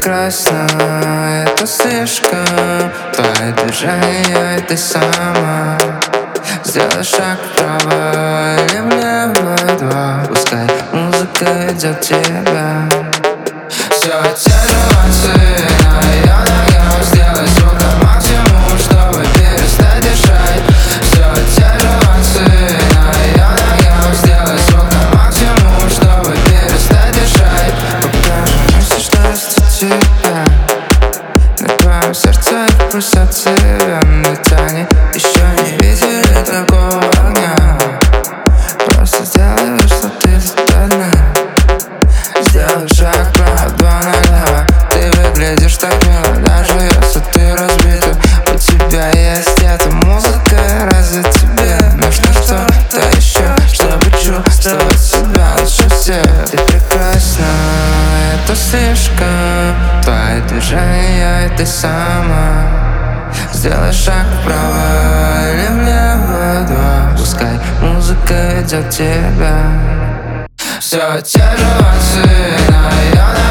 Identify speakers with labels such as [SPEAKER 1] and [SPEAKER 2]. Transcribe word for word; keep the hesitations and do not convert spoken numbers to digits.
[SPEAKER 1] прекрасна, это слишком. Твои движения, ты сама. Сделай шаг вправо или влево, два. Пускай музыка идет тебя. Все те же танцы на ее ногах. Сделай звук на максимум, чтобы перестать дышать. Все те же танцы на ее ногах. Сделай звук на максимум, чтобы перестать дышать. Покажи мне, что есть у тебя. На твоем сердце пульсации на тяне. Еще не видели такого огня. Просто сделай, что ты задана. Сделай шаг вправо, два налево. Ты выглядишь так мило, даже если ты разбита. У тебя есть эта музыка, разве тебе нужно что-то еще, чтобы чувствовать себя лучше всех? Ты прекрасна, это слишком. Твои движения, ты сама. Сделай шаг вправо или влево, два. Пускай музыка идет тебя. Все те же танцы на ее